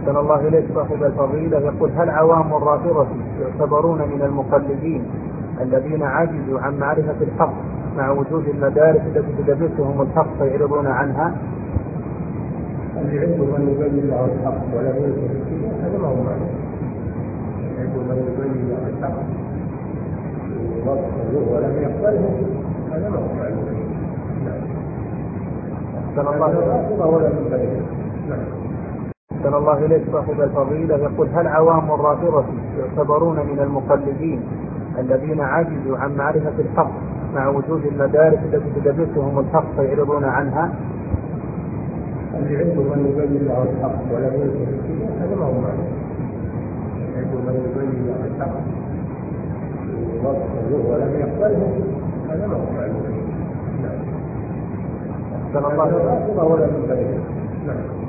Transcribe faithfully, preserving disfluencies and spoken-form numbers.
أحسن الله إليك صاحب الفضيلة يقول: هل عوام الرافضة يعتبرون من المقلدين الذين عجزوا عن معرفة الحق مع وجود المدارس التي تدرسهم الحق فيعرضون عنها؟ اللي عنده من يبين له الحق ولا يوجد هذا ما هو معلوم. عنده من يبين له الحق ووضحه ولم يقبله هذا ما هو معلوم. أحسن الله أحسن الله إليك صاحب الفضيلة يقول: هل عوام الرافضة يعتبرون من المقلدين الذين عجزوا عن معرفة الحق مع وجود المدارس التي تدرسهم الحق فيعرضون عنها؟ اللي عنده من يبين له الحق ولا يوجد هذا ما هو معلوم. عنده من يبين له الحق ووضحه ولم يقبله هذا ما هو معلوم. أحسن الله ولا من